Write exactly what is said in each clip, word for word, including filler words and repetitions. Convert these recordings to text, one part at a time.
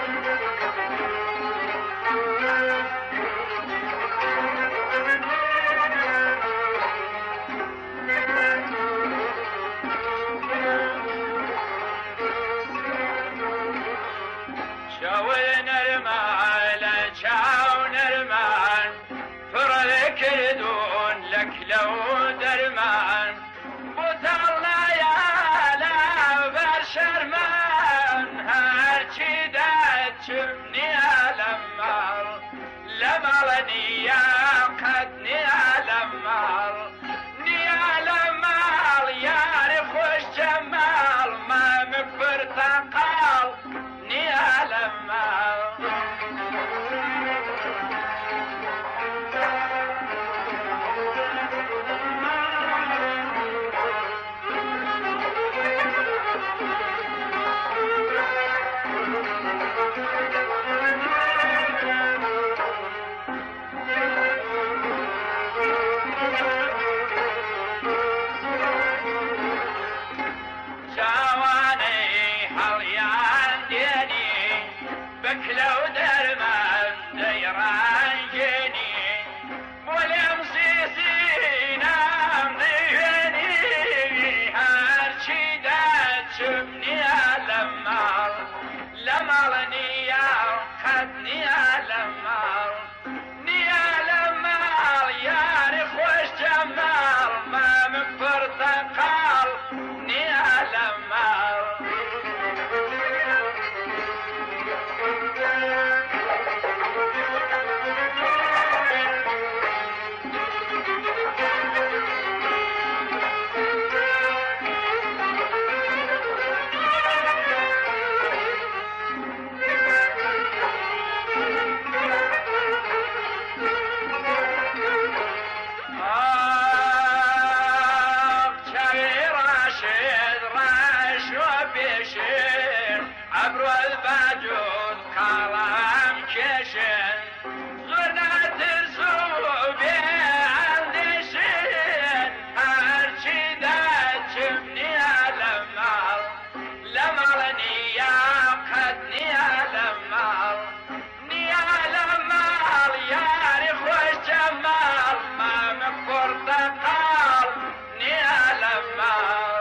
لو درمان بطلنا يا لا برشرمان هرچی داد چمنی علمال لمالني يا قدني علمال ني علمال يا خوش جمال ما مكبر تقال ني علمال لو درمان ديران جيني ولم سيسينا مضيني هرشي داد شبني علمال لمالني يا قدني علمال ني علمال يا خوش جمال ما مكفر تقال ني علمال عبر الباجود كلام كشن غنات الزوبي عندشن هرشي داد شبني علمال لمالني يا قدني علمال ني علمال يا خوش جمال ما مكفر تقال ني علمال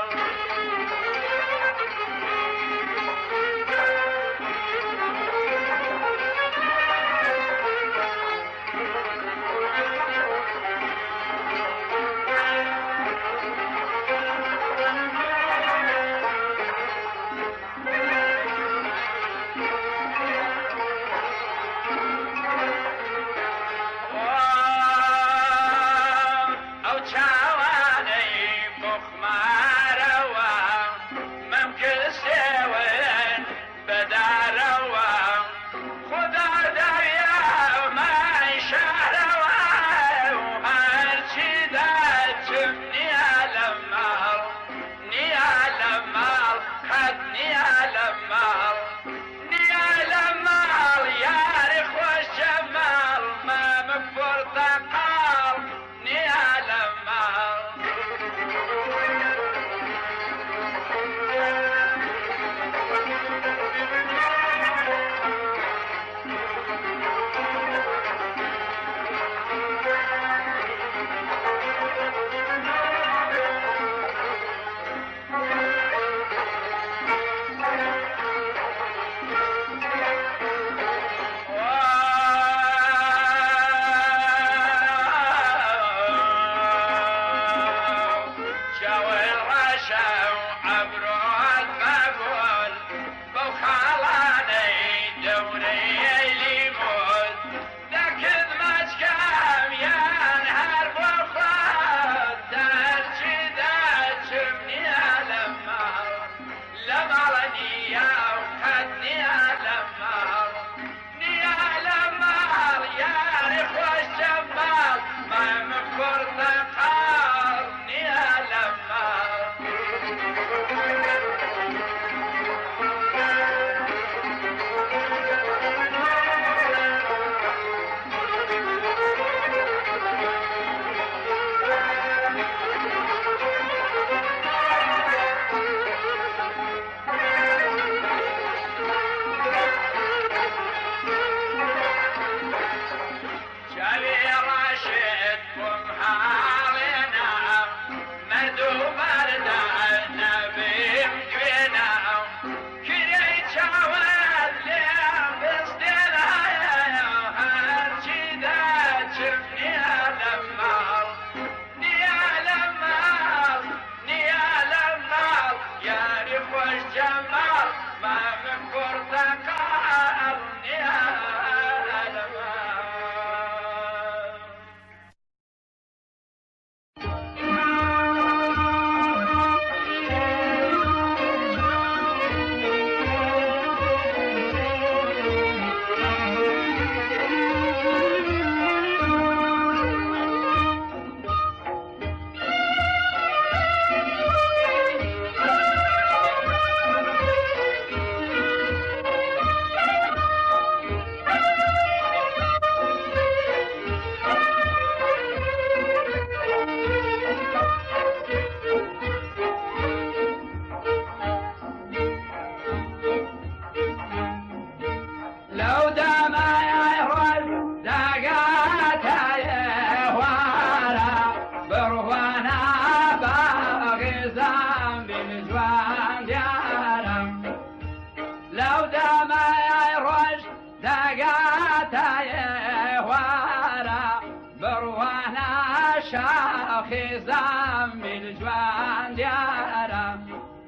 لو دام يهرج دقات يهوالا بروانا باغي زام بالجوان ديارم لو دام يهرج دقات يهوالا بروانا شاخي زام بالجوان ديارم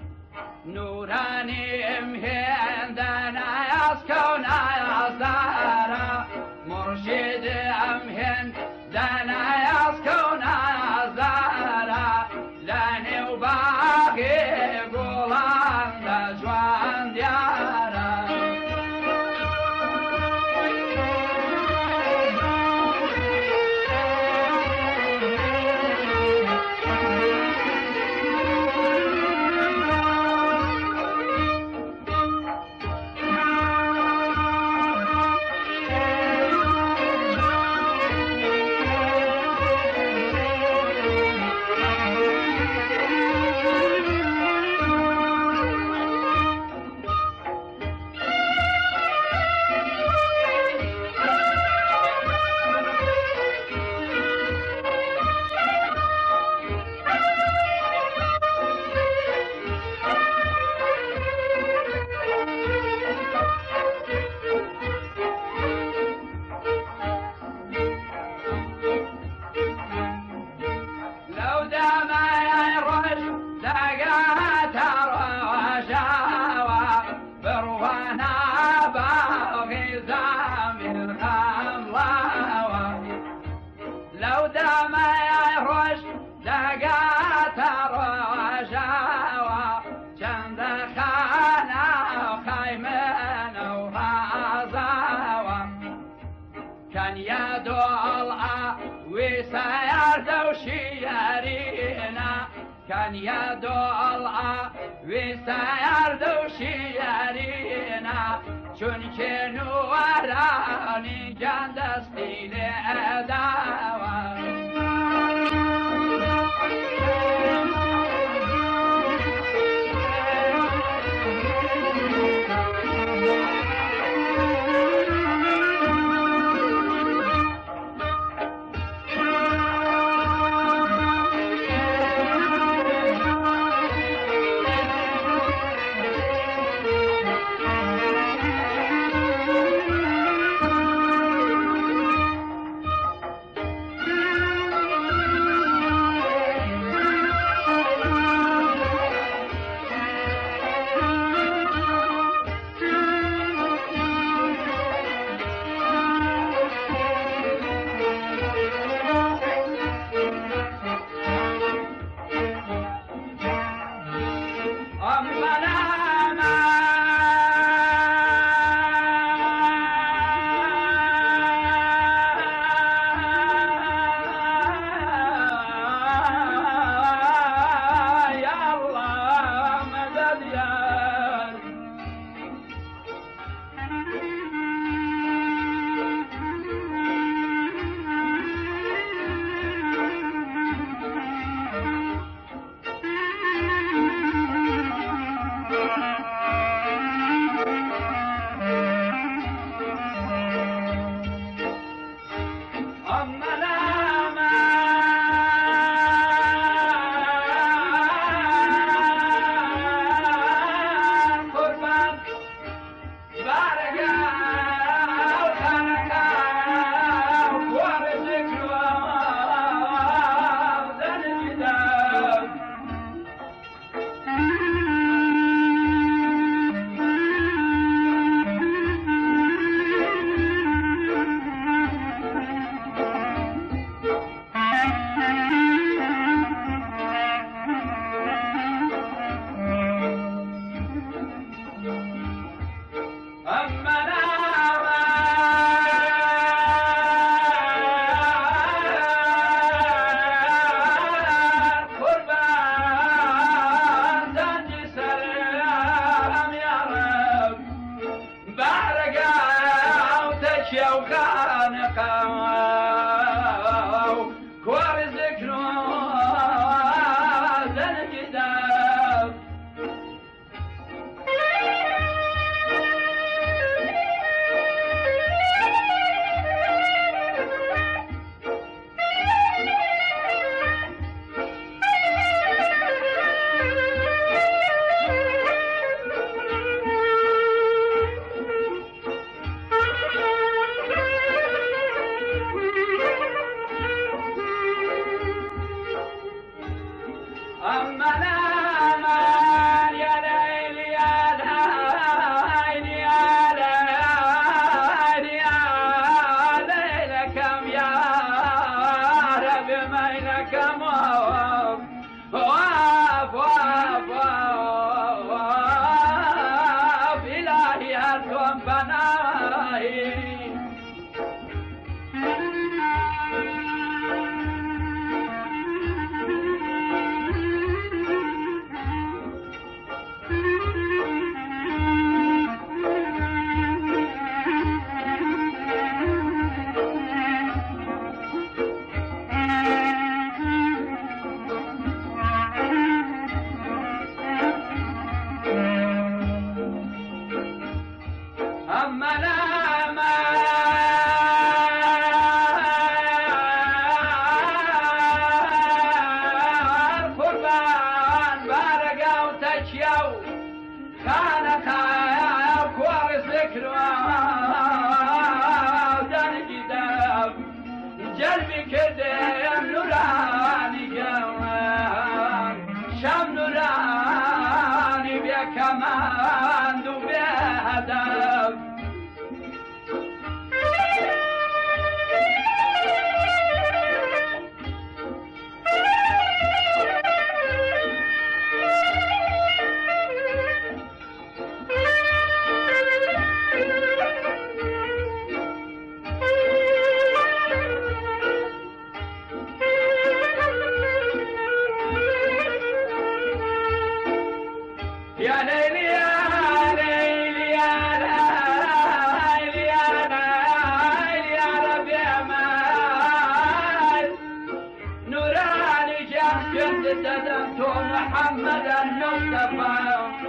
نوراني امهن دانا يسكونا يصدارا مرشد امهن دانا يسكونا يصدارا لاني وباقي قولان دجوان ديارا لو دام يهرج دقات رجاوة چند خانة وخيمن وغازاوة كان يدول وسير دوشيارينا كان يدول وسير دوشيارينا چونك نوراني جندستی لعداوة تۆم بەنایی جلبي كده نوراني جوان شام نوراني بيا كمان دو بيا هدف يا ليلي يا ليلي يا ليلي يا ليلي يا رب يا مال نوراني جاء كنت تدمت محمد المصطفى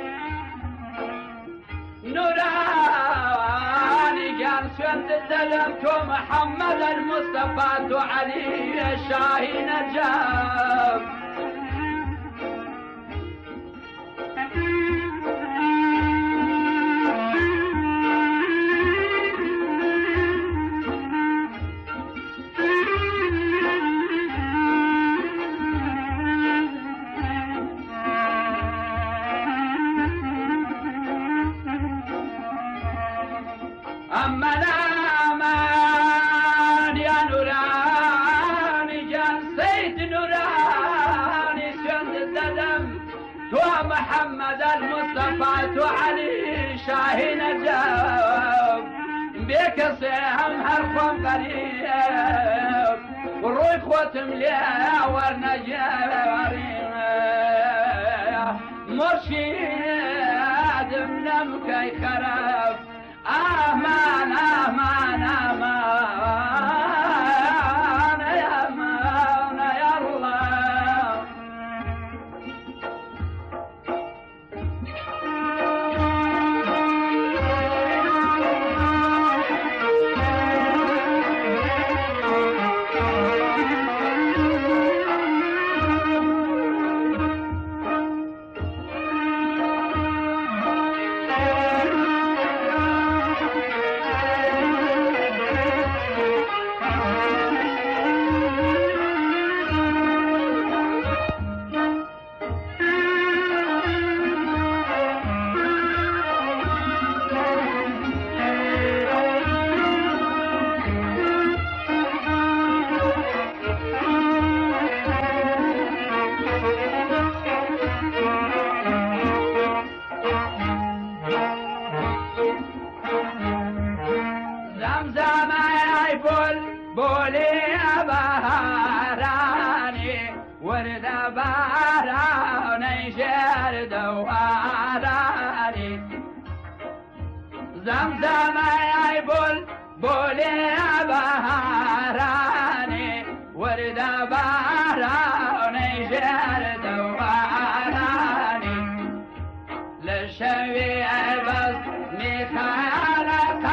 نوراني جاء كنت تدمت محمد المصطفى علي الشاهين جاب أما الأمان يا نوراني جان سيد نوراني شند الدم تو محمد المصطفى تو علي شاهين جاب بيك سهم هرقم قريب والروي خوتم ليا ورنجاري مرشد منمكي خراب أمان أمان أمان يا أمان يا الله زمزم ای بول بولی بهارانی ورد بهارانی شهر دوارانی زمزم ای بول بولی بهارانی ورد بهارانی شهر دوارانی لشوی بس میخال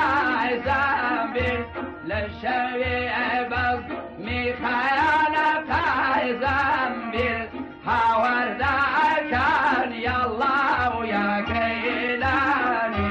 زنبیل للشوي بس ميخايل كاي زنبيل هاور ذاكر يا الله ويا كيلاني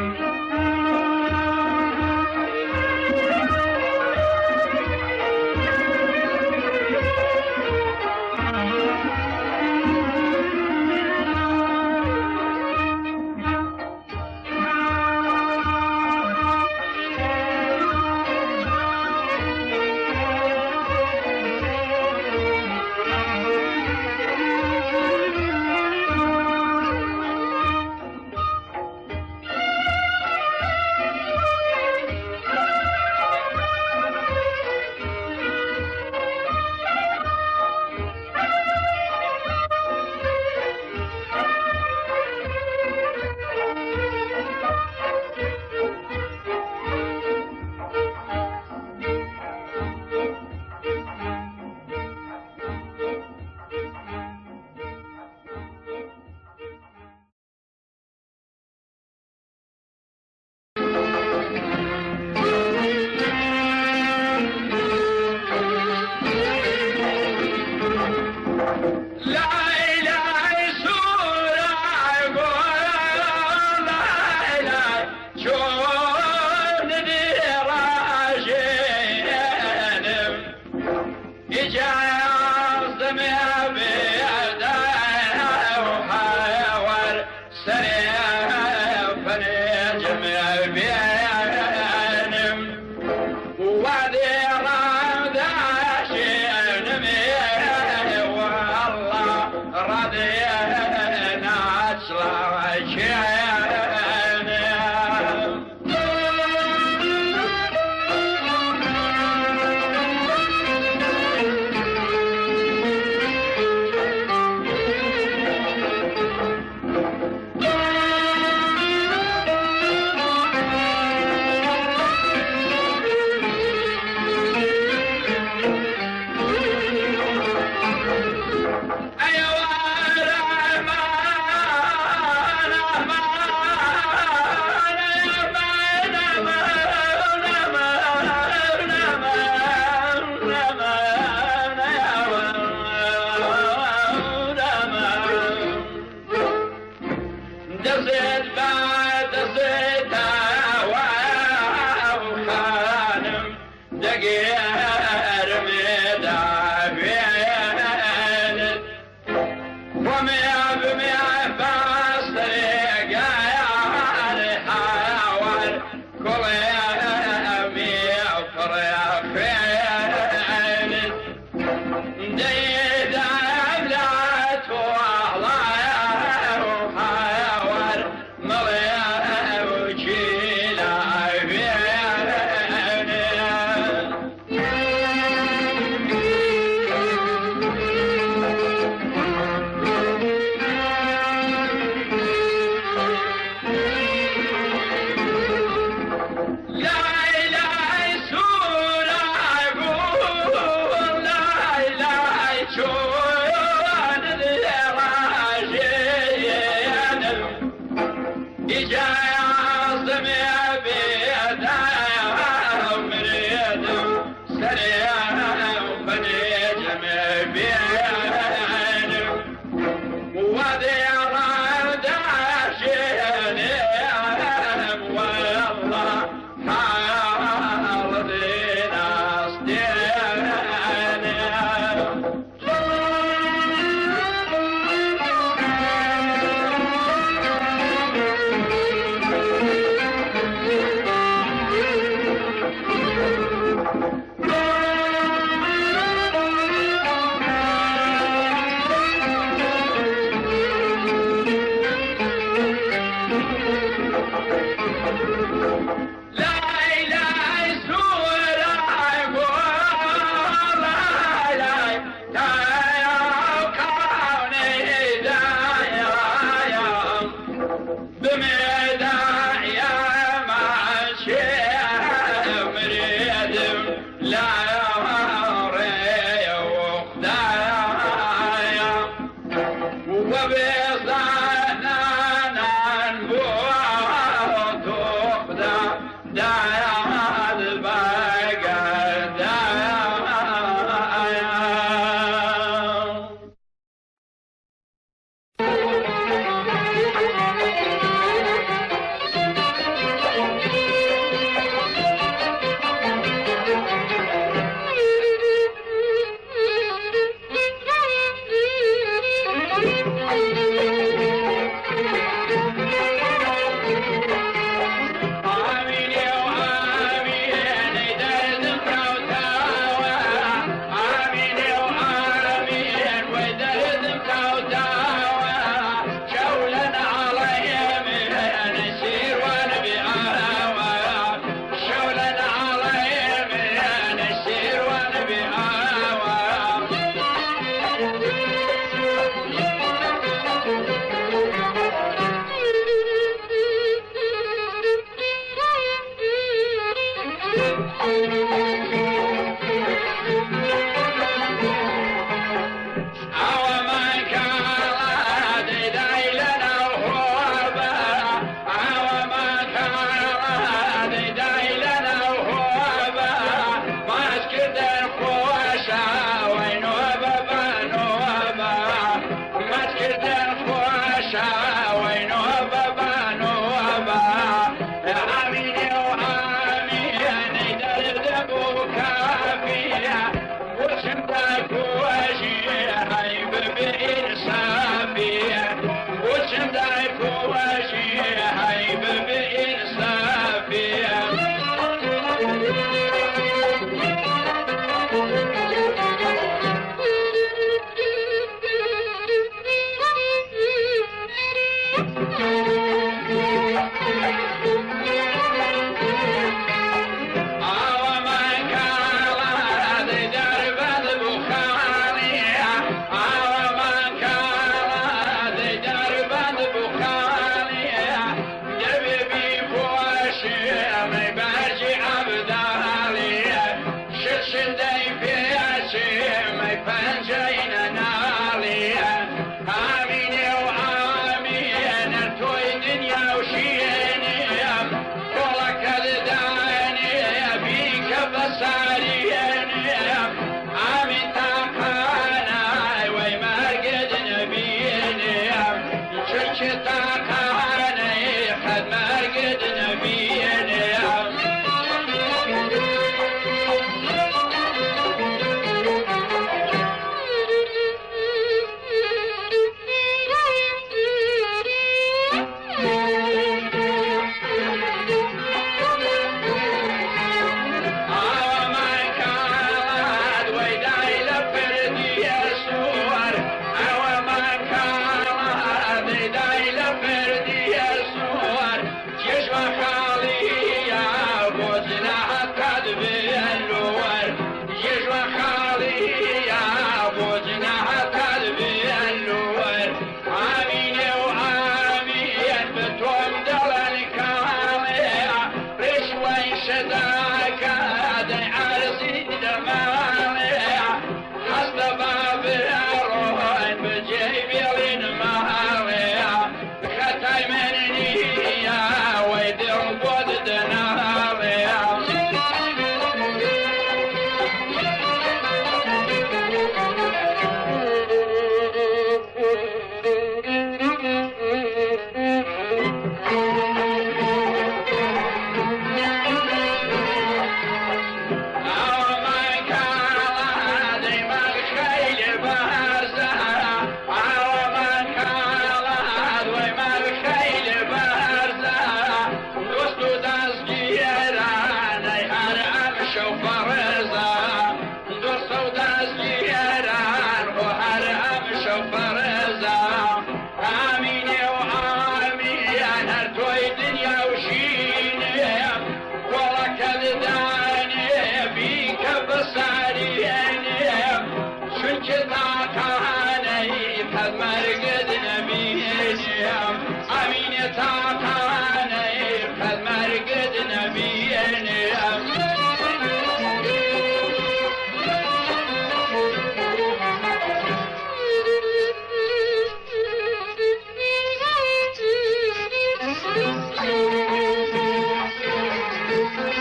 Thank you.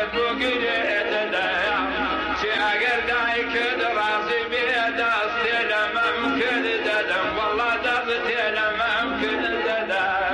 کرد بۆ گرێتە دایان چی ئەگەر دایکت ڕازی بێ دەست تێ لەمەم کرد دەدەم وەڵا دەست تێ لەمەم کرد دەدەم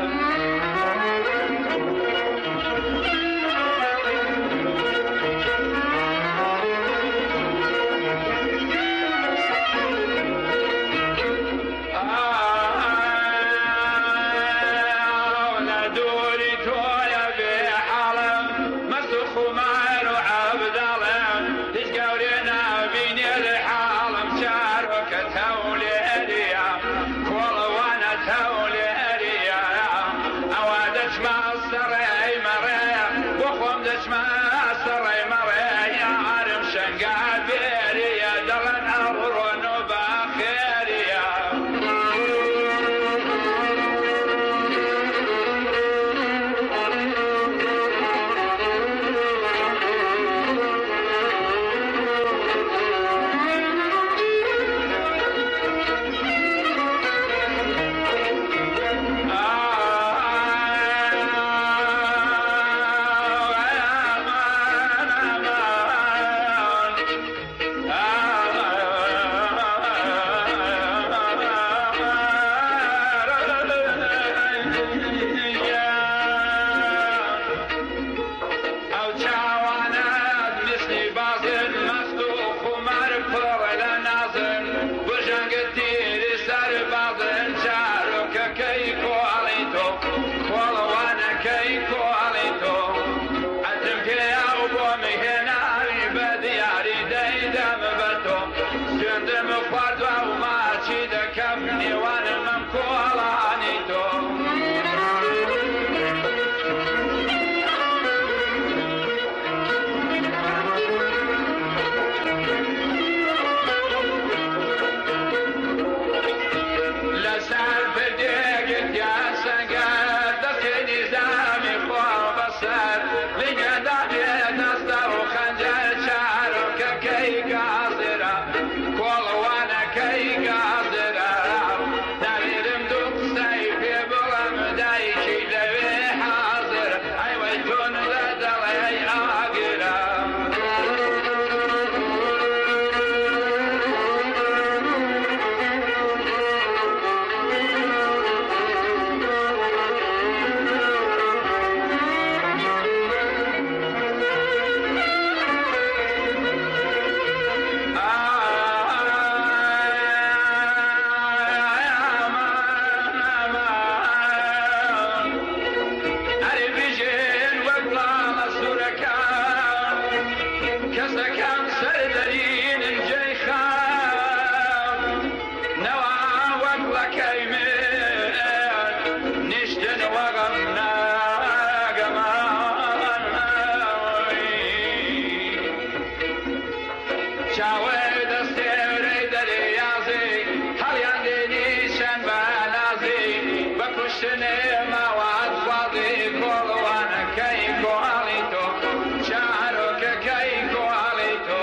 Keiko Alito,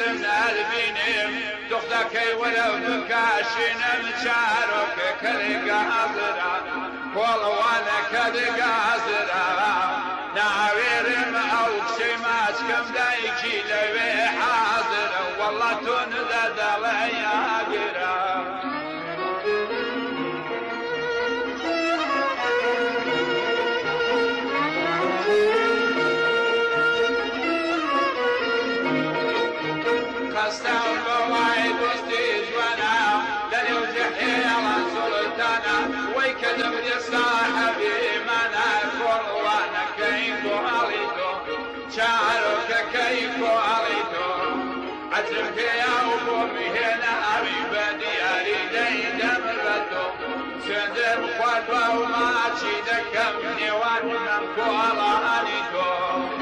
سن البينم دختكي ولو بكاشن مشارك كل قازرة والله وانا كد قازرة نعويرم او كشماش كم دايكي لوي حاضرة والله تندد عليا قرا خستان بواي دوستي جوانا دليو جحيلا سلطانا ويكدم لي صاحبي منا كوانا كيكو عليتو شعرك كيكو عليتو عجبك يا أبومي هنا أريد دياري ديدم ردو سندم خطوة وما تشيدك مني وانا كوالا هنيتو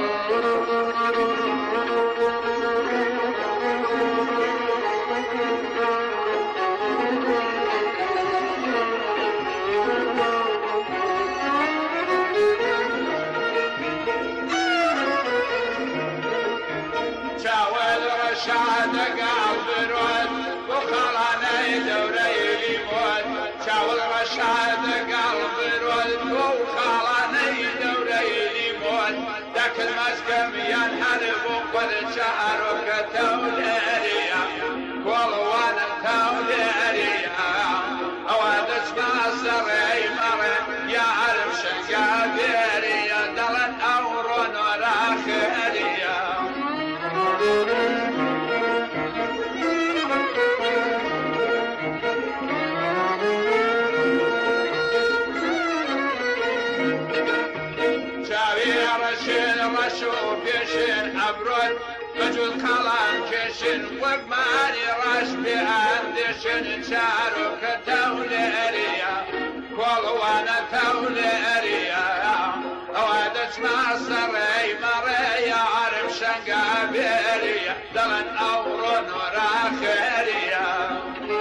شاد قلب رود وخلاني دوري لي موت شاول رشاد قلب رود وخلاني دوري لي موت ذاك المسكم ينحرب وقد شعرك توليريا والوانا توليريا اوادش ناصر مرن يا عرف شقابيريا دلن اورون وراخيريا رشوف يشن أبرد بجود خلان كشن وقماني رش بأندشن شارك توليريا كل وانا توليريا اوادش مصري مريا عرف شنقابيريا دلن أورون وراخيريا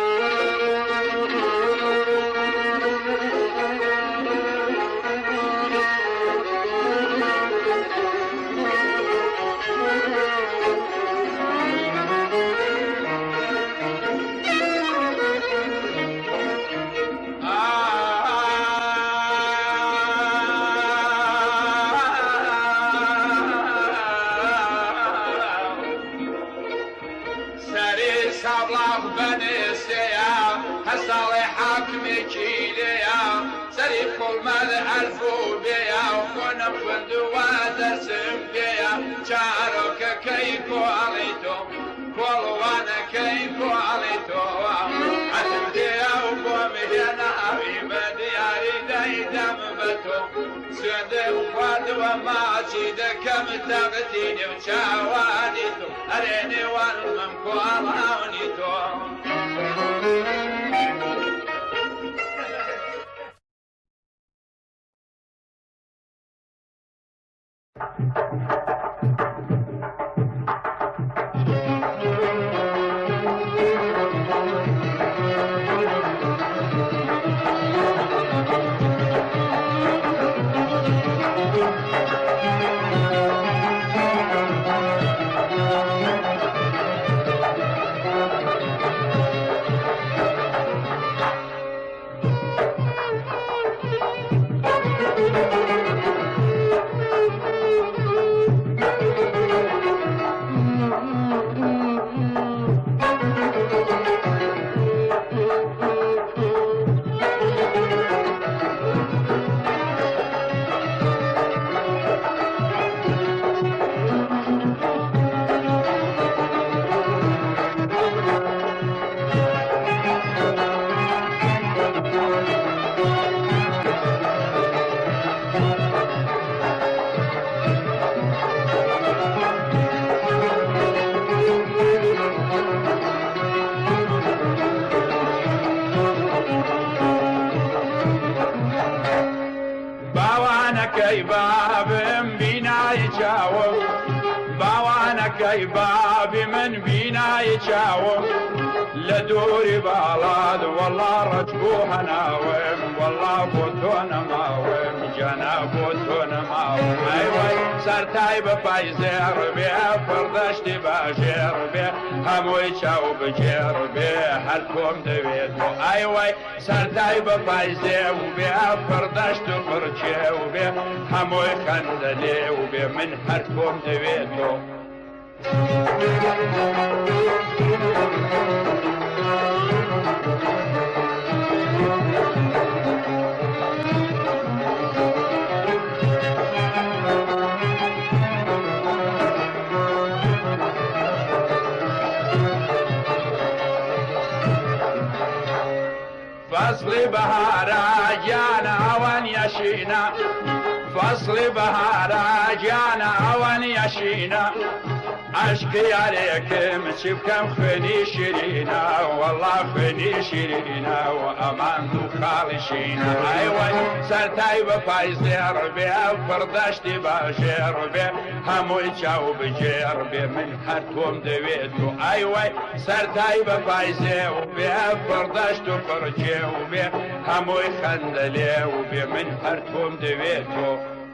كل مال ألفو بيا وكنا بندوا درسم بيا شعرك كيكو عليتو كل وانا كيكو عليتو عتب ديا وقومي هنا أبي دياري دايدم بتو سند وفاد وما جيدك كم تغتيني وشاوانيتو أريني والممكو ألهونيتو كي باب بينا يجاوب باوانا كي باب من بينا يجاوب لدوري بالاد والله رجبوها ناوم والله بوتونا ماوم جانا بوتونا ماوم ايوه سەرتای بەپای زێڕ بێ پڕدەشتی باژێڕ بێ هەمووی چاو بجێڕ بێ هەر کۆم دەوێت و ئایوای سەرتای بەپای زێ و بێ پڕدەشت و پڕچێ و بێ هەمووی خەندە لێ و بێ من هەر کۆم دەوێت و فصل بهارا جان اوان يشينا فصل بهارا جان اوان يشينا عشقي عليكم شبكم خني شيرينا والله خني شيرينا وامان ذو خالشينا ايوه سرتاي بفايز ربي فردشتي باشير بي همو يشاو بجير بي من حرتهم دويتو ايوه سرتاي بفايز وبي فردشتو فرجي وبي همو يخندلي وبي من حرتهم دويتو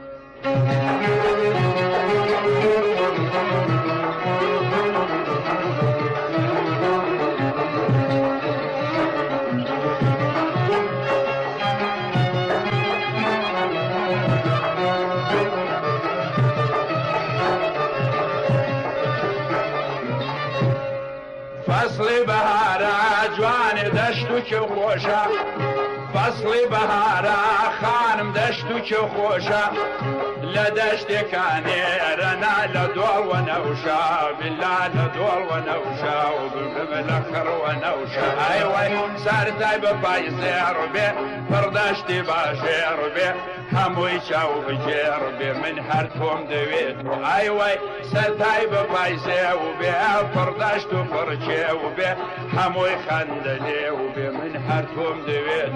فصل بهارا جوان دشتو چه خوشا فصل بهارا خانم دشتو چه خوشا لدشت كاني رنا لدول ونوشا بالله لدول ونوشا وبالملخر ونوشا ايوه سارتاي بفايزي ربي فردشتي باشي ربي هموي شاو بجير بي من هرتهم دويت ايوه سارتاي بفايزي وبي فردشتو فرشي وبي هموي خندلي وبي من هرتهم دويت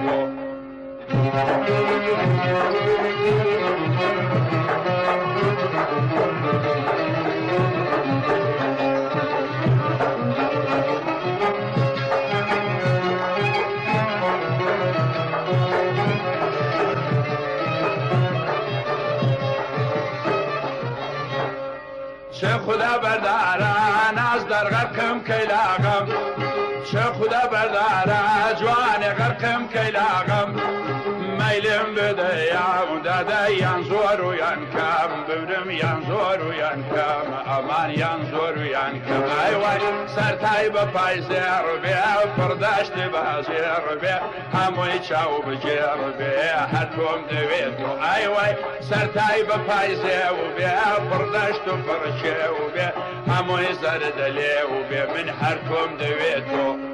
چه خدا برداران از در غرقم کیلاغم چه خدا برداران جوان غرقم کیلاغم میلم بده یا داده یان زور و یان کم ببرم یان زور و یان کم امان یان زور و یان کم ایوای سرتای بپای زیر بی پرداشت بازیر بی هموی چاو بجیر بی حتوم دوید ایوای سرتای بپای زیر بی پرداشت و پرچه بی هموی زردلی بی من حتوم دوید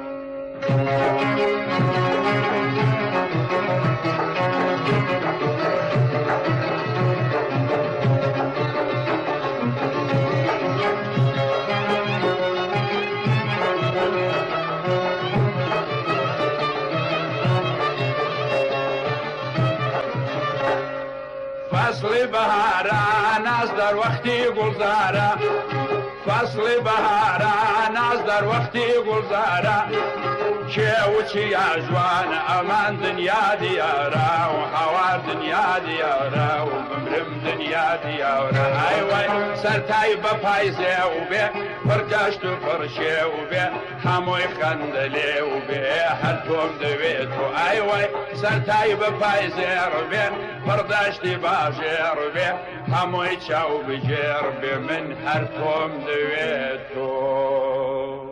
فصل بهاران از در وقتی گلزاره فصل بهاران از در وقتی گلزاره چه و چی جوان امان دنیا دیاره و هوار دنیا دیاره و بمرم دنیا دیاره ایوه سرتای بپایزه و به پرگشت و پرشه و به هموی خندلی و به هر توم دوید و ایوه سرتای بپایزه و به پرداشتی باشه و به هموی چاو بجیر به من هر توم دوید و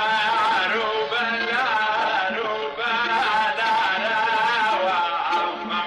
Bye.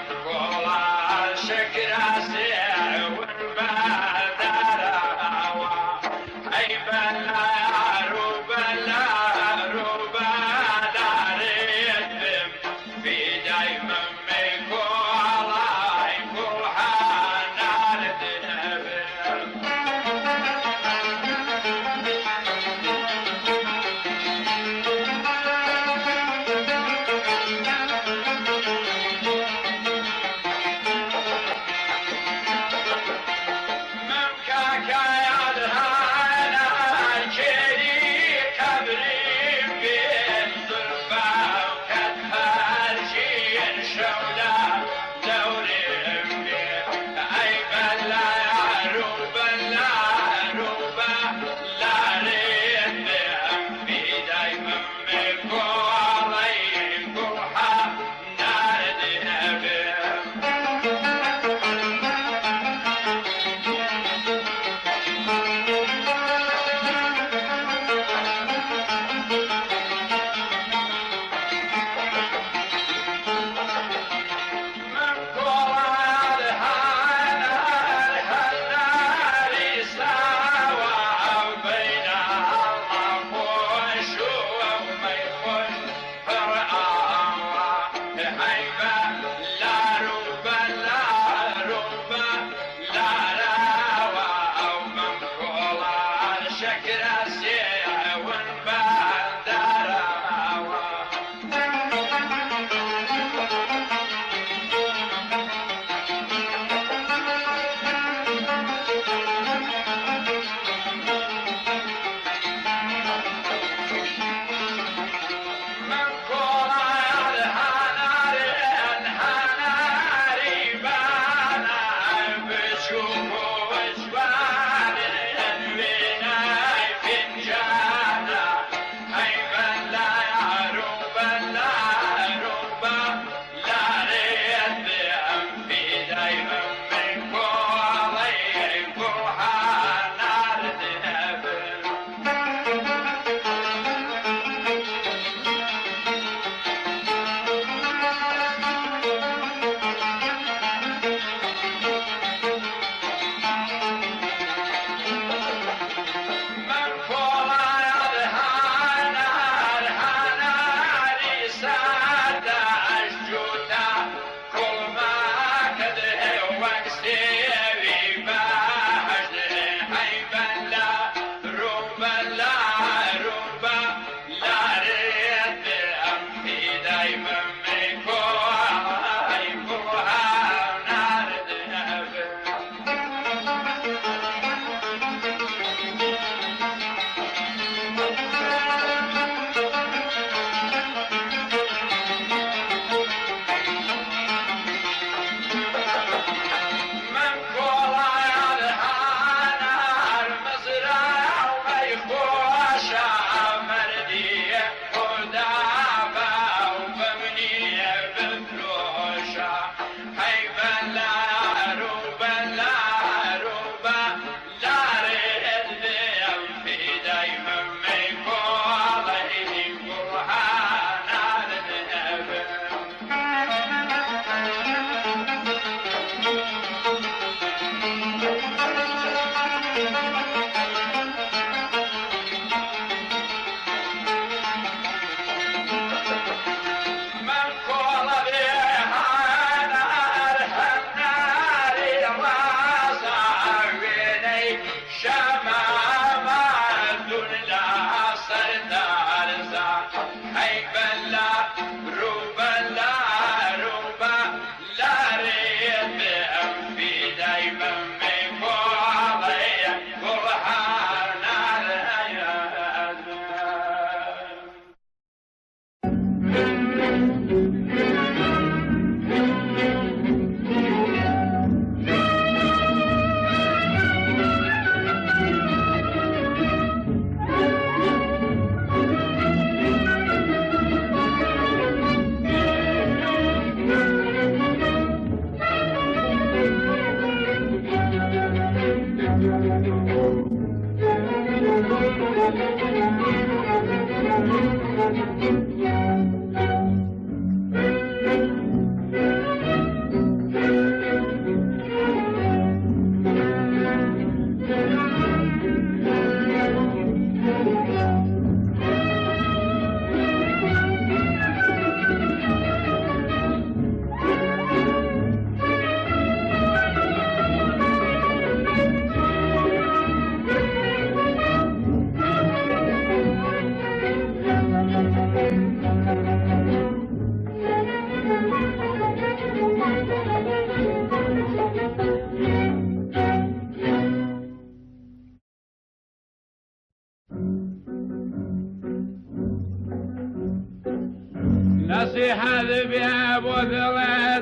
نصيحة ذبيب وذوي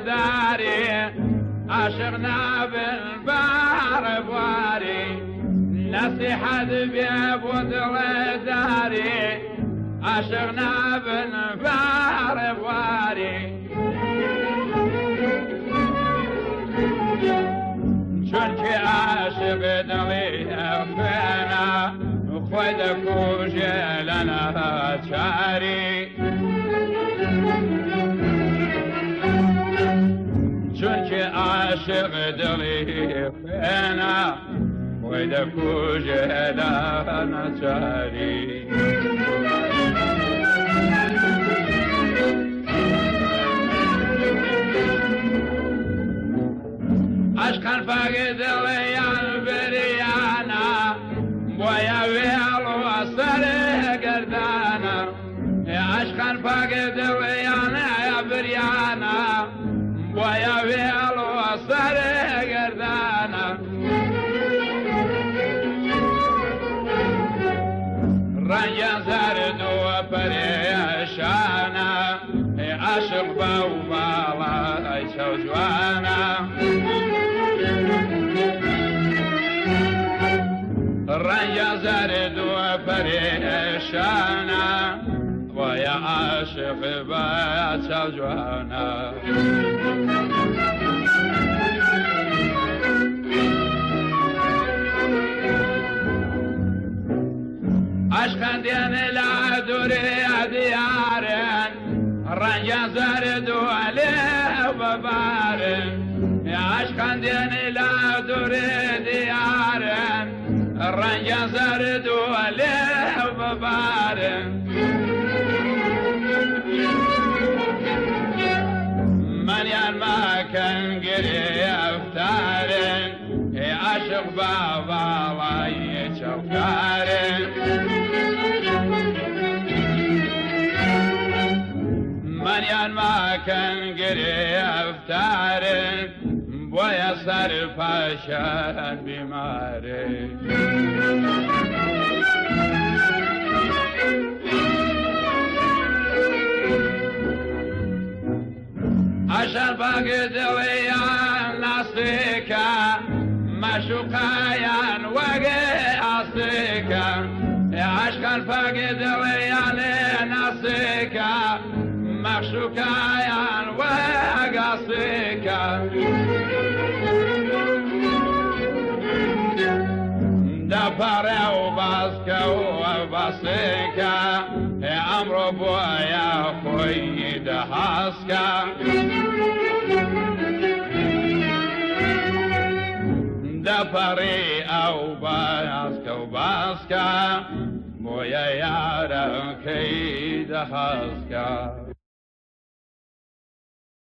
داري عشقنا بالبار بواري نصيحة ذبيب وذوي داري عشقنا بالبار بواري چونكي عاشق دلي فينا خودك وجلنا شاري چونكي عاشق دلي فينا خودك وجلنا شاري عشقا فاقد ليان بريانا بويا دڵیانە بریانە بۆیە وێڵەوە سەرێ گەردانە ڕەنگە زەردووە پەرێشانە عاشق بە و باڵای چاو جوانە ڕەنگە زەردووە پەرێشانە بۆیە عاشق بە چاو جوانە عشقاندێنە لە دوورێ دیارن ڕەنگە زەردووە لێ بەبارن عشقاندێنە لە دوورێ دیارن ڕەنگە زەردووە لێ بەبارن منیان ماکەن گرێفتارن عاشق بە باڵای چاوکارن منیان ماکەن گرێفتارن بۆیە سەر پاشان بیمارن عشان باقي دڵیان ناسێکە مەشوقایان وەگێ ئاسێکە عشقان باقي دڵیان ناسێکە مەشوقایان وەگ ئاسێکە دەپەڕێ و باسکە و باسێکە ئەمڕۆ بۆیە خۆی دەهاسکە دەپەڕێ ئەو باسکە و باسکە بۆیە یارەکەی دەهاسکە